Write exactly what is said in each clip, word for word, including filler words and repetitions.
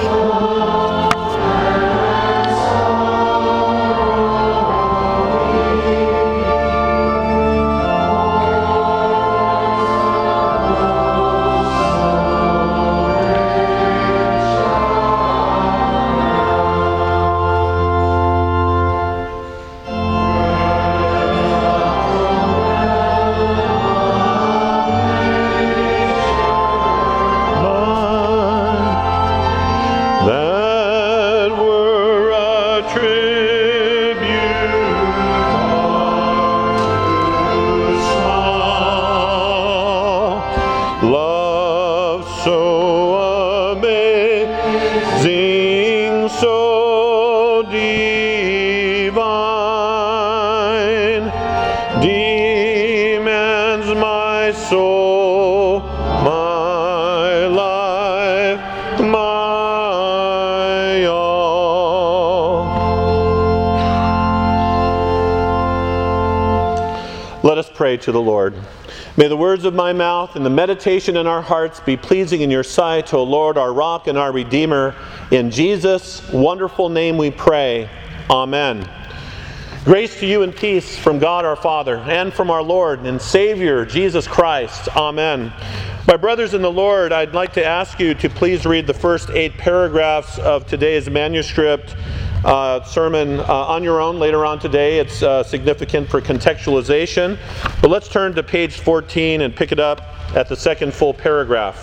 Let us pray to the Lord. May the words of my mouth and the meditation in our hearts be pleasing in your sight, O Lord, our rock and our redeemer. In Jesus' wonderful name we pray. Amen. Grace to you and peace from God our Father and from our Lord and Savior, Jesus Christ. Amen. My brothers in the Lord, I'd like to ask you to please read the first eight paragraphs of today's manuscript Uh, sermon uh, on your own later on today. It's uh, significant for contextualization. But let's turn to page fourteen and pick it up at the second full paragraph.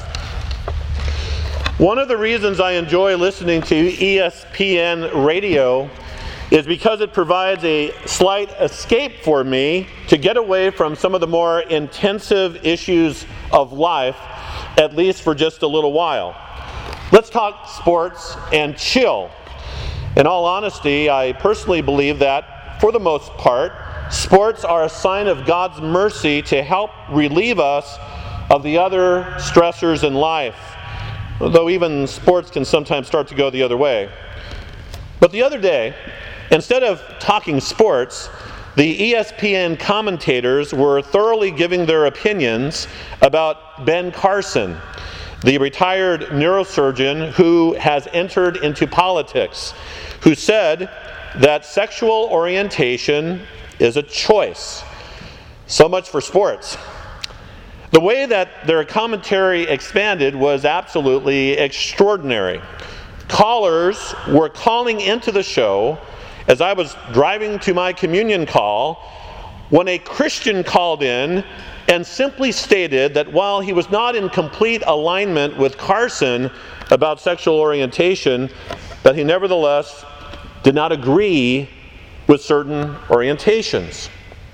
One of the reasons I enjoy listening to E S P N radio is because it provides a slight escape for me to get away from some of the more intensive issues of life, at least for just a little while. Let's talk sports and chill. In all honesty, I personally believe that, for the most part, sports are a sign of God's mercy to help relieve us of the other stressors in life, though even sports can sometimes start to go the other way. But the other day, instead of talking sports, the E S P N commentators were thoroughly giving their opinions about Ben Carson, the retired neurosurgeon who has entered into politics, who said that sexual orientation is a choice. So much for sports. The way that their commentary expanded was absolutely extraordinary. Callers were calling into the show as I was driving to my communion call when a Christian called in and simply stated that while he was not in complete alignment with Carson about sexual orientation, that he nevertheless did not agree with certain orientations.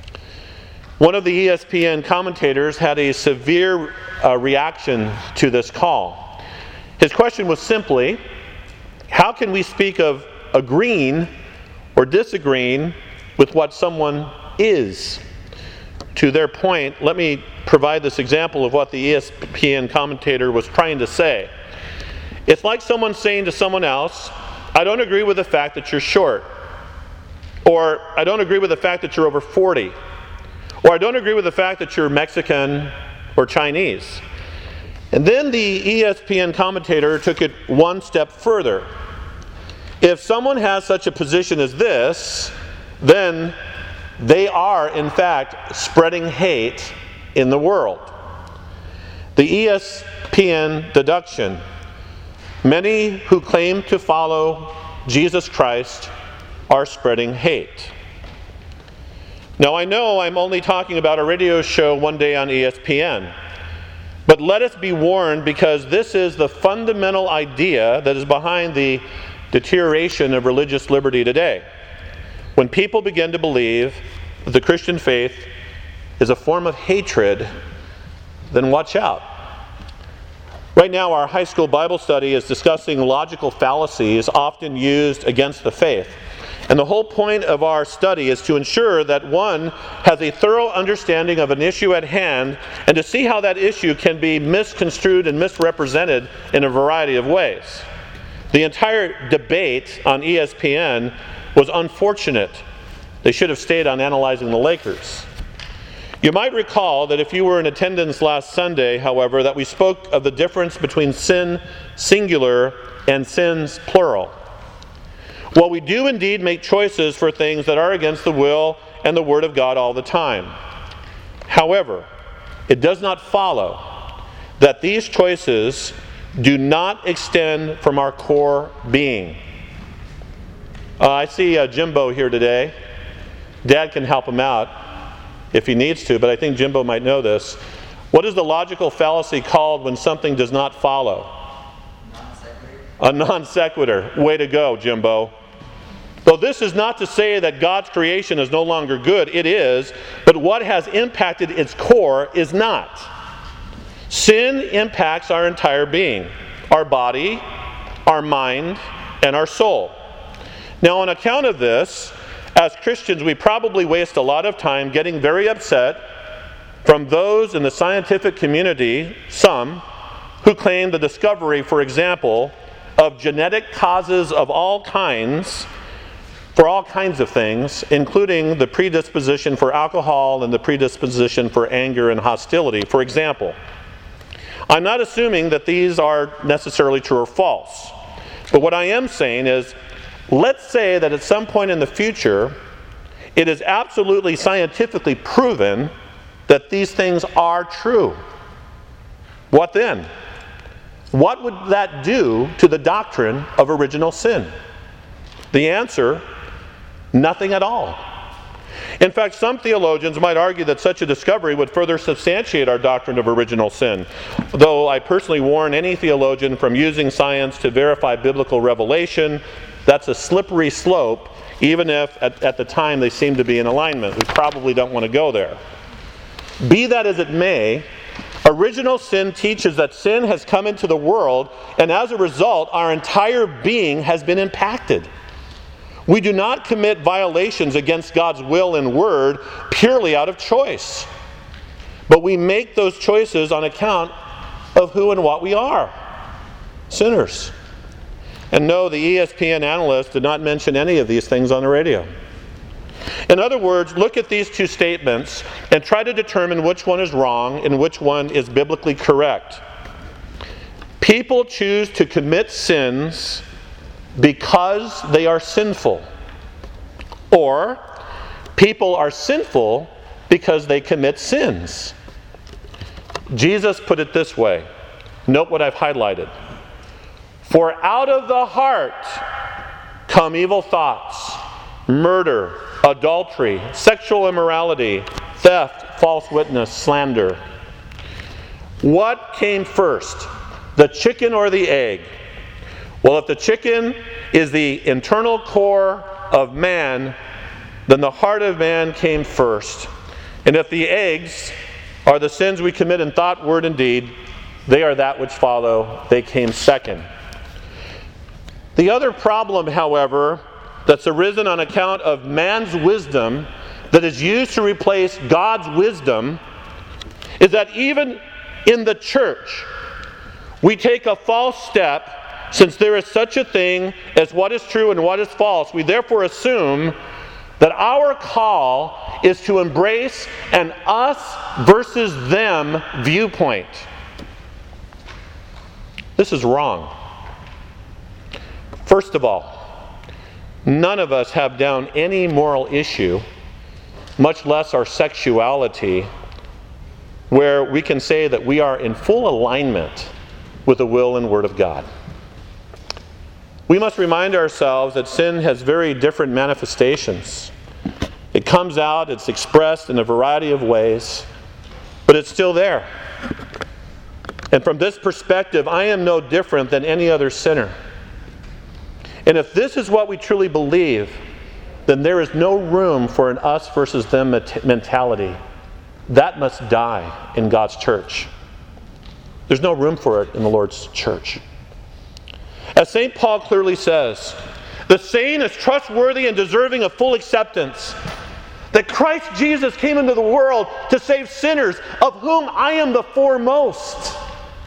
One of the E S P N commentators had a severe uh, reaction to this call. His question was simply, how can we speak of agreeing or disagreeing with what someone is? To their point, let me provide this example of what the E S P N commentator was trying to say. It's like someone saying to someone else, I don't agree with the fact that you're short. Or I don't agree with the fact that you're over forty. Or I don't agree with the fact that you're Mexican or Chinese. And then the E S P N commentator took it one step further. If someone has such a position as this, then they are, in fact, spreading hate in the world. The E S P N deduction: many who claim to follow Jesus Christ are spreading hate. Now, I know I'm only talking about a radio show one day on E S P N, but let us be warned, because this is the fundamental idea that is behind the deterioration of religious liberty today. When people begin to believe that the Christian faith is a form of hatred, then watch out. Right now, our high school Bible study is discussing logical fallacies often used against the faith. And the whole point of our study is to ensure that one has a thorough understanding of an issue at hand and to see how that issue can be misconstrued and misrepresented in a variety of ways. The entire debate on E S P N was unfortunate. They should have stayed on analyzing the Lakers. You might recall that if you were in attendance last Sunday, however, that we spoke of the difference between sin singular and sins plural. Well, we do indeed make choices for things that are against the will and the Word of God all the time. However, it does not follow that these choices do not extend from our core being. Uh, I see uh, Jimbo here today. Dad can help him out if he needs to, but I think Jimbo might know this. What is the logical fallacy called when something does not follow? Non-sequitur. A non sequitur. Way to go, Jimbo. Though this is not to say that God's creation is no longer good, it is, but what has impacted its core is not. Sin impacts our entire being, our body, our mind, and our soul. Now, on account of this, as Christians, we probably waste a lot of time getting very upset from those in the scientific community, some, who claim the discovery, for example, of genetic causes of all kinds, for all kinds of things, including the predisposition for alcohol and the predisposition for anger and hostility, for example. I'm not assuming that these are necessarily true or false, but what I am saying is, let's say that at some point in the future, it is absolutely scientifically proven that these things are true. What then? What would that do to the doctrine of original sin? The answer, nothing at all. In fact, some theologians might argue that such a discovery would further substantiate our doctrine of original sin, though I personally warn any theologian from using science to verify biblical revelation. That's a slippery slope, even if at, at the time they seem to be in alignment. We probably don't want to go there. Be that as it may, original sin teaches that sin has come into the world, and as a result, our entire being has been impacted. We do not commit violations against God's will and word purely out of choice, but we make those choices on account of who and what we are, sinners. And no, the E S P N analyst did not mention any of these things on the radio. In other words, look at these two statements and try to determine which one is wrong and which one is biblically correct. People choose to commit sins because they are sinful. Or, people are sinful because they commit sins. Jesus put it this way. Note what I've highlighted. For out of the heart come evil thoughts, murder, adultery, sexual immorality, theft, false witness, slander. What came first, the chicken or the egg? Well, if the chicken is the internal core of man, then the heart of man came first. And if the eggs are the sins we commit in thought, word, and deed, they are that which follow. They came second. The other problem, however, that's arisen on account of man's wisdom that is used to replace God's wisdom is that even in the church, we take a false step. Since there is such a thing as what is true and what is false, we therefore assume that our call is to embrace an us versus them viewpoint. This is wrong. First of all, none of us have down any moral issue, much less our sexuality, where we can say that we are in full alignment with the will and word of God. We must remind ourselves that sin has very different manifestations. It comes out, it's expressed in a variety of ways, but it's still there. And from this perspective, I am no different than any other sinner. And if this is what we truly believe, then there is no room for an us versus them mentality. That must die in God's church. There's no room for it in the Lord's church. As Saint Paul clearly says, the saying is trustworthy and deserving of full acceptance, that Christ Jesus came into the world to save sinners, of whom I am the foremost.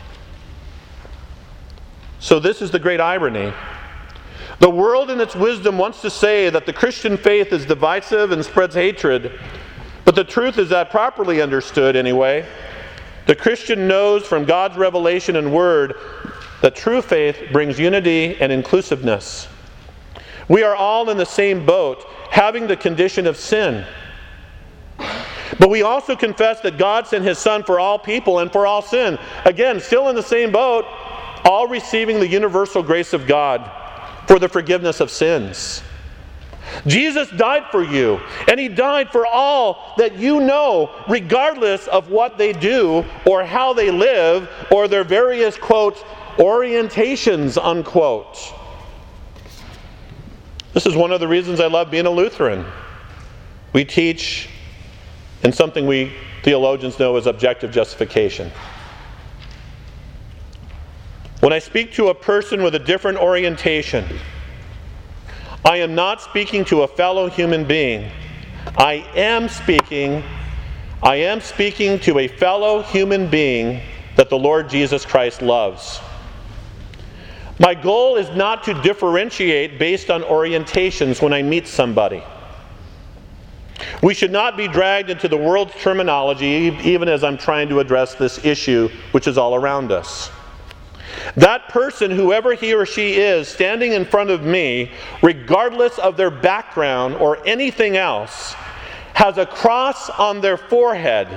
So this is the great irony. The world in its wisdom wants to say that the Christian faith is divisive and spreads hatred, But the truth is that, properly understood anyway, the Christian knows from God's revelation and word that true faith brings unity and inclusiveness. We are all in the same boat, having the condition of sin. But we also confess that God sent His Son for all people and for all sin. Again, still in the same boat, all receiving the universal grace of God for the forgiveness of sins. Jesus died for you, and He died for all that you know, regardless of what they do or how they live or their various, quote, orientations, unquote. This is one of the reasons I love being a Lutheran. We teach in something we theologians know as objective justification. When I speak to a person with a different orientation, I am not speaking to a fellow human being. I am speaking, I am speaking to a fellow human being that the Lord Jesus Christ loves. My goal is not to differentiate based on orientations when I meet somebody. We should not be dragged into the world's terminology, even as I'm trying to address this issue, which is all around us. That person, whoever he or she is, standing in front of me, regardless of their background or anything else, has a cross on their forehead.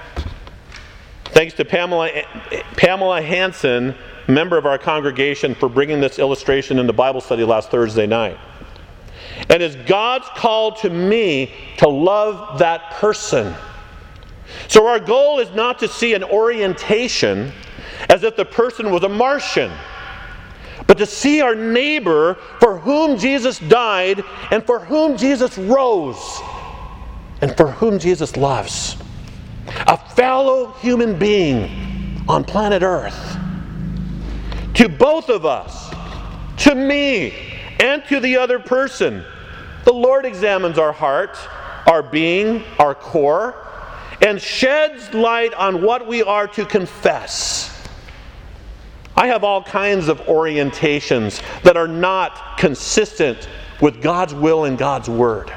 Thanks to Pamela, Pamela Hansen, member of our congregation, for bringing this illustration in the Bible study last Thursday night. And it's God's call to me to love that person. So our goal is not to see an orientation as if the person was a Martian, but to see our neighbor for whom Jesus died and for whom Jesus rose and for whom Jesus loves. A fellow human being on planet Earth. To both of us, to me, and to the other person, the Lord examines our heart, our being, our core, and sheds light on what we are to confess. I have all kinds of orientations that are not consistent with God's will and God's word.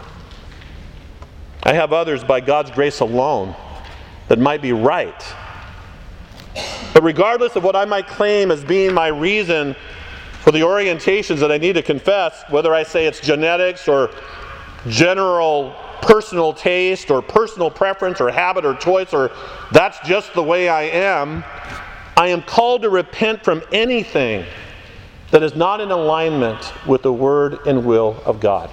I have others by God's grace alone that might be right. But regardless of what I might claim as being my reason for the orientations that I need to confess, whether I say it's genetics or general personal taste or personal preference or habit or choice or that's just the way I am, I am called to repent from anything that is not in alignment with the word and will of God.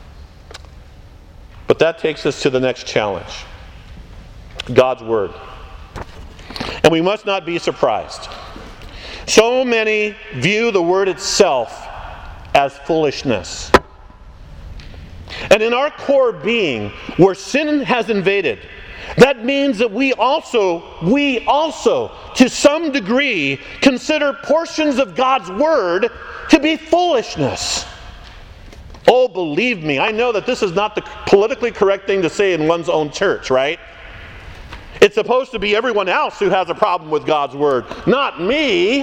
But that takes us to the next challenge. God's word. And we must not be surprised. So many view the word itself as foolishness. And in our core being, where sin has invaded, that means that we also, we also, to some degree, consider portions of God's word to be foolishness. Oh, believe me, I know that this is not the politically correct thing to say in one's own church, right? It's supposed to be everyone else who has a problem with God's word, not me.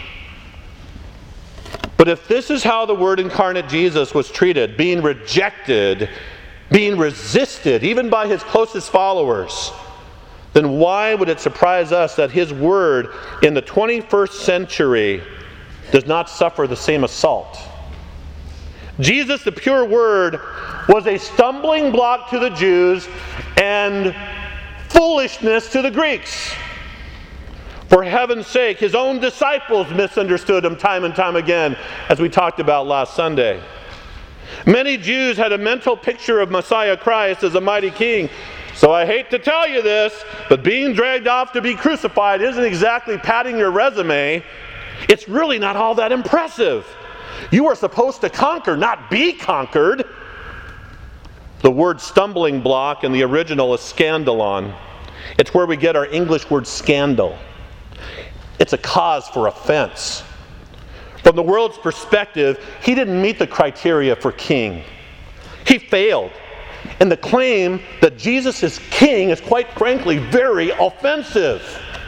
But if this is how the Word incarnate Jesus was treated, being rejected, being resisted, even by His closest followers, then why would it surprise us that His Word in the twenty-first century does not suffer the same assault? Jesus, the pure Word, was a stumbling block to the Jews and foolishness to the Greeks. For heaven's sake, His own disciples misunderstood Him time and time again, as we talked about last Sunday. Many Jews had a mental picture of Messiah Christ as a mighty king. So I hate to tell you this, but being dragged off to be crucified isn't exactly padding your resume. It's really not all that impressive. You are supposed to conquer, not be conquered. The word stumbling block in the original is scandalon. It's where we get our English word scandal. It's a cause for offense. From the world's perspective, he didn't meet the criteria for king. He failed. And the claim that Jesus is king is, quite frankly, very offensive.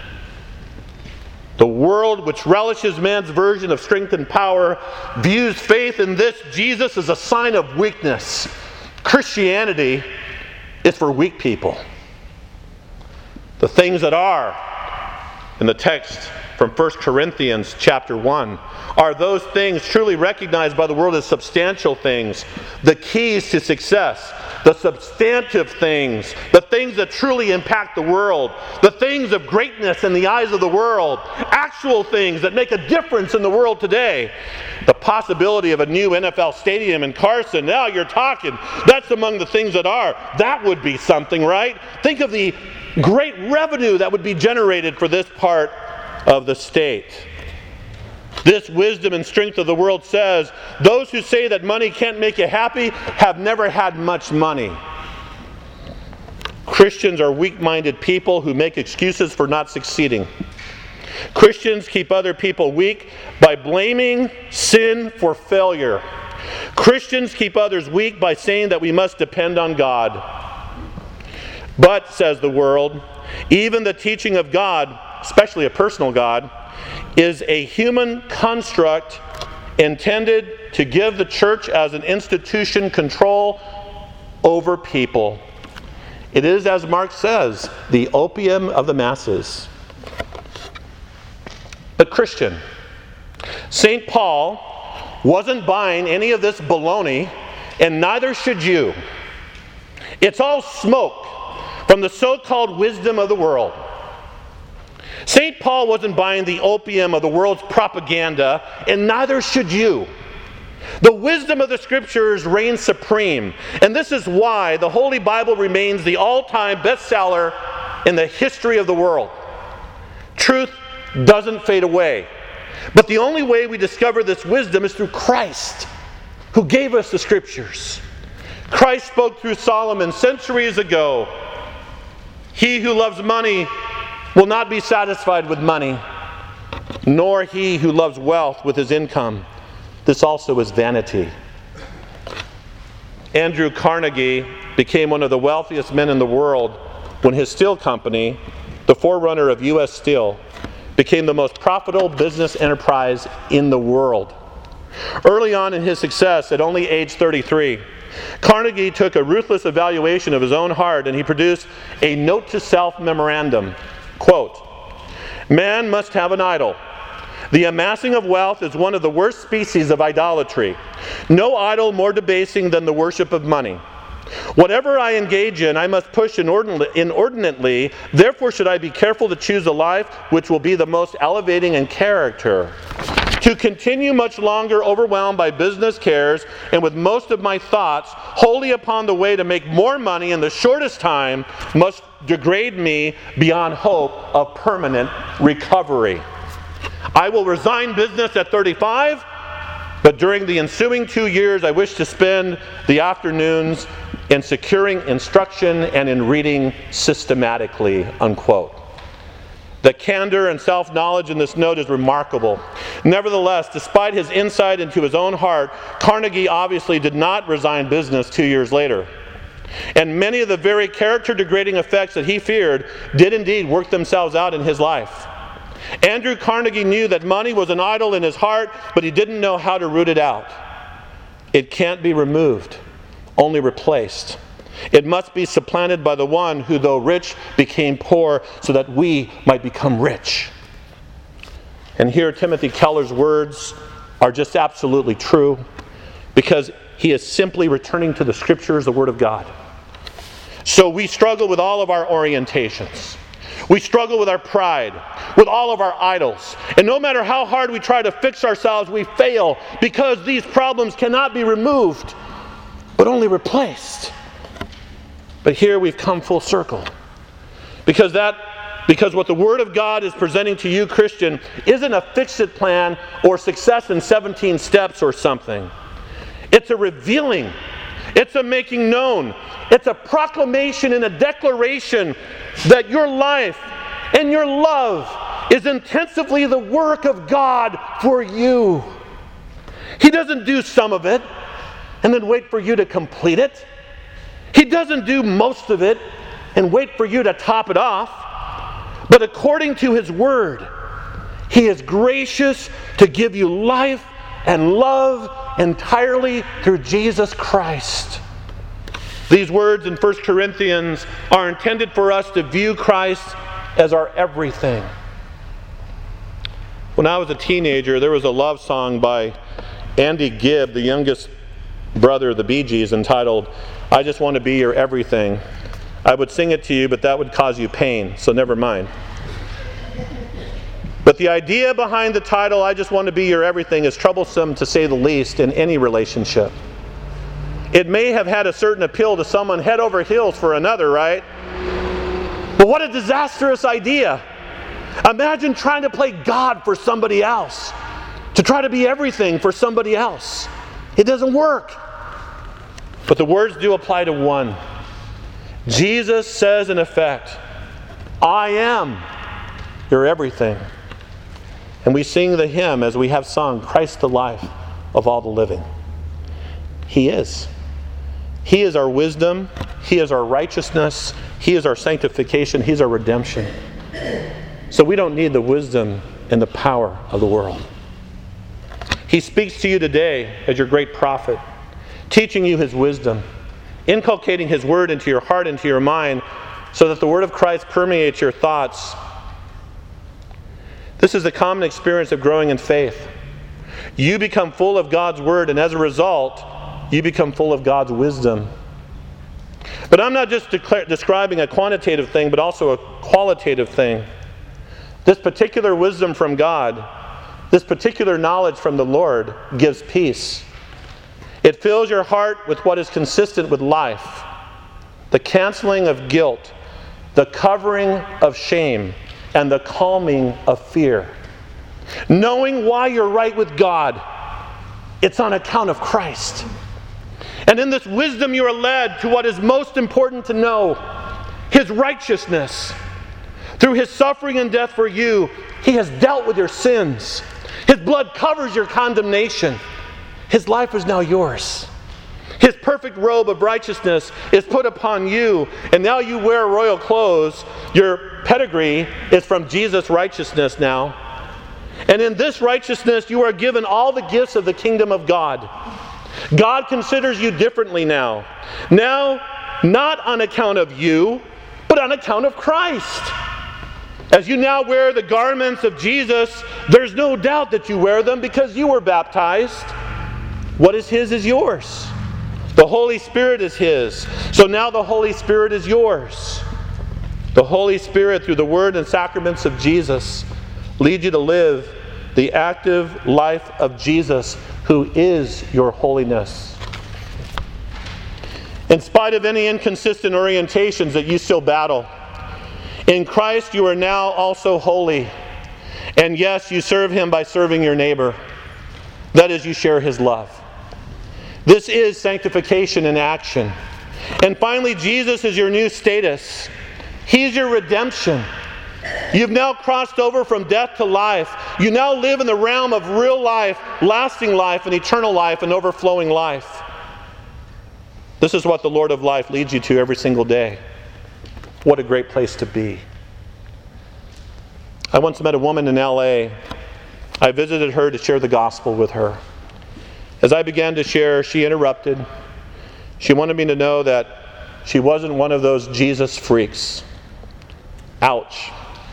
The world, which relishes man's version of strength and power, views faith in this Jesus as a sign of weakness. Christianity is for weak people. The things that are, in the text from First Corinthians chapter one, are those things truly recognized by the world as substantial things, the keys to success, the substantive things, the things that truly impact the world, the things of greatness in the eyes of the world, actual things that make a difference in the world today. The possibility of a new N F L stadium in Carson, now you're talking, that's among the things that are. That would be something, right? Think of the great revenue that would be generated for this part of the state. This wisdom and strength of the world says, those who say that money can't make you happy have never had much money. Christians are weak-minded people who make excuses for not succeeding. Christians keep other people weak by blaming sin for failure. Christians keep others weak by saying that we must depend on God. But, says the world, even the teaching of God, especially a personal God, is a human construct intended to give the church as an institution control over people. It is, as Marx says, the opium of the masses. But Christian, Saint Paul wasn't buying any of this baloney, and neither should you. It's all smoke from the so-called wisdom of the world. Saint Paul wasn't buying the opium of the world's propaganda, and neither should you. The wisdom of the Scriptures reigns supreme, and this is why the Holy Bible remains the all-time bestseller in the history of the world. Truth doesn't fade away, but the only way we discover this wisdom is through Christ, who gave us the Scriptures. Christ spoke through Solomon centuries ago. He who loves money will not be satisfied with money, nor he who loves wealth with his income. This also is vanity. Andrew Carnegie became one of the wealthiest men in the world when his steel company, the forerunner of U S Steel, became the most profitable business enterprise in the world. Early on in his success, at only age thirty-three, Carnegie took a ruthless evaluation of his own heart, and he produced a note to self memorandum. Quote, "Man must have an idol. The amassing of wealth is one of the worst species of idolatry. No idol more debasing than the worship of money. Whatever I engage in, I must push inordinately. Therefore should I be careful to choose a life which will be the most elevating in character. To continue much longer overwhelmed by business cares and with most of my thoughts wholly upon the way to make more money in the shortest time must degrade me beyond hope of permanent recovery. I will resign business at thirty-five, but during the ensuing two years I wish to spend the afternoons in securing instruction and in reading systematically," unquote. The candor and self-knowledge in this note is remarkable. Nevertheless, despite his insight into his own heart, Carnegie obviously did not resign business two years later. And many of the very character-degrading effects that he feared did indeed work themselves out in his life. Andrew Carnegie knew that money was an idol in his heart, but he didn't know how to root it out. It can't be removed, only replaced. It must be supplanted by the one who, though rich, became poor so that we might become rich. And here Timothy Keller's words are just absolutely true, because he is simply returning to the Scriptures, the Word of God. So we struggle with all of our orientations. We struggle with our pride, with all of our idols. And no matter how hard we try to fix ourselves, we fail, because these problems cannot be removed, but only replaced. But here we've come full circle. Because that, because what the Word of God is presenting to you, Christian, isn't a fix-it plan or success in seventeen steps or something. It's a revealing. It's a making known. It's a proclamation and a declaration that your life and your love is intensively the work of God for you. He doesn't do some of it and then wait for you to complete it. He doesn't do most of it and wait for you to top it off. But according to His Word, He is gracious to give you life and love entirely through Jesus Christ. These words in First Corinthians are intended for us to view Christ as our everything. When I was a teenager, there was a love song by Andy Gibb, the youngest brother of the Bee Gees, entitled, "I Just Want to Be Your Everything." I would sing it to you, but that would cause you pain, so never mind. But the idea behind the title, "I Just Want to Be Your Everything," is troublesome to say the least in any relationship. It may have had a certain appeal to someone head over heels for another, right? But what a disastrous idea. Imagine trying to play God for somebody else, to try to be everything for somebody else. It doesn't work. But the words do apply to one. Jesus says in effect, "I am your everything." And we sing the hymn as we have sung, "Christ the life of all the living." He is. He is our wisdom. He is our righteousness. He is our sanctification. He is our redemption. So we don't need the wisdom and the power of the world. He speaks to you today as your great prophet, teaching you His wisdom, inculcating His word into your heart, into your mind, so that the word of Christ permeates your thoughts. This is the common experience of growing in faith. You become full of God's word, and as a result, you become full of God's wisdom. But I'm not just declare, describing a quantitative thing, but also a qualitative thing. This particular wisdom from God, this particular knowledge from the Lord, gives peace. It fills your heart with what is consistent with life, the canceling of guilt, the covering of shame, and the calming of fear. Knowing why you're right with God, it's on account of Christ. And in this wisdom you are led to what is most important to know, His righteousness. Through His suffering and death for you, He has dealt with your sins. His blood covers your condemnation. His life is now yours. His perfect robe of righteousness is put upon you, and now you wear royal clothes. Your pedigree is from Jesus' righteousness now. And in this righteousness you are given all the gifts of the kingdom of God. God considers you differently now. Now, not on account of you, but on account of Christ. As you now wear the garments of Jesus, there's no doubt that you wear them because you were baptized. What is His is yours. The Holy Spirit is His. So now the Holy Spirit is yours. The Holy Spirit, through the Word and sacraments of Jesus, leads you to live the active life of Jesus, who is your holiness. In spite of any inconsistent orientations that you still battle, in Christ you are now also holy. And yes, you serve Him by serving your neighbor. That is, you share His love. This is sanctification in action. And finally, Jesus is your new status. He's your redemption. You've now crossed over from death to life. You now live in the realm of real life, lasting life, and eternal life, and overflowing life. This is what the Lord of life leads you to every single day. What a great place to be. I once met a woman in L A. I visited her to share the gospel with her. As I began to share, she interrupted. She wanted me to know that she wasn't one of those Jesus freaks. Ouch.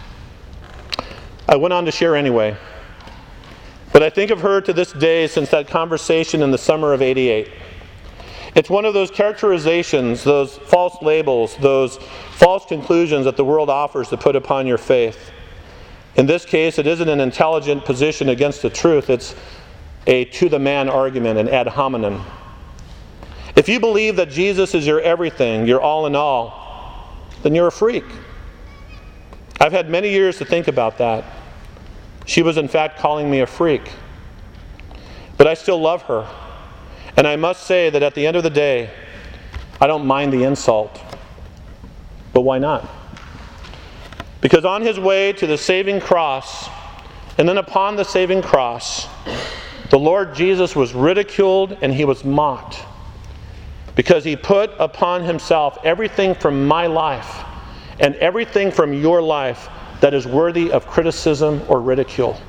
I went on to share anyway. But I think of her to this day since that conversation in the summer of eighty-eight. It's one of those characterizations, those false labels, those false conclusions that the world offers to put upon your faith. In this case, it isn't an intelligent position against the truth. It's a to-the-man argument, an ad hominem. If you believe that Jesus is your everything, your all in all, then you're a freak. I've had many years to think about that. She was in fact calling me a freak. But I still love her. And I must say that at the end of the day, I don't mind the insult. But why not? Because on His way to the saving cross, and then upon the saving cross, the Lord Jesus was ridiculed and He was mocked. Because He put upon Himself everything from my life and everything from your life that is worthy of criticism or ridicule.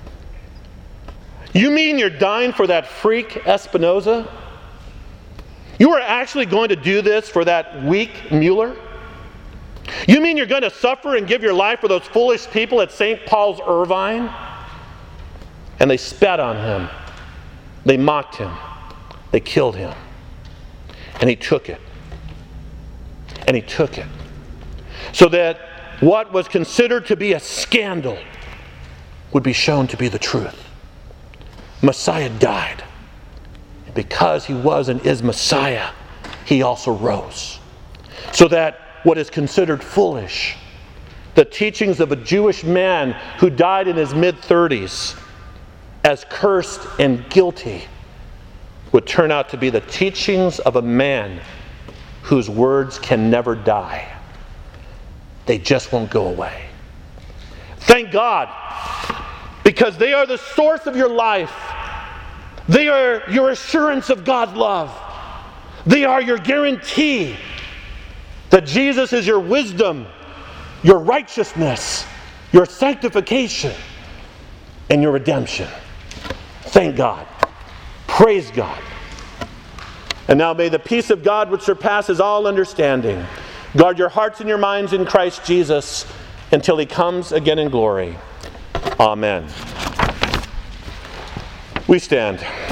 You mean you're dying for that freak Espinoza? You are actually going to do this for that weak Mueller? You mean you're going to suffer and give your life for those foolish people at Saint Paul's Irvine? And they spat on him. They mocked him. They killed him. And he took it. And he took it. So that what was considered to be a scandal would be shown to be the truth. Messiah died. And because he was and is Messiah, he also rose. So that what is considered foolish, the teachings of a Jewish man who died in his mid-thirties as cursed and guilty, would turn out to be the teachings of a man whose words can never die. They just won't go away. Thank God, because they are the source of your life. They are your assurance of God's love. They are your guarantee that Jesus is your wisdom, your righteousness, your sanctification, and your redemption. Thank God. Praise God. And now may the peace of God, which surpasses all understanding, guard your hearts and your minds in Christ Jesus until he comes again in glory. Amen. We stand.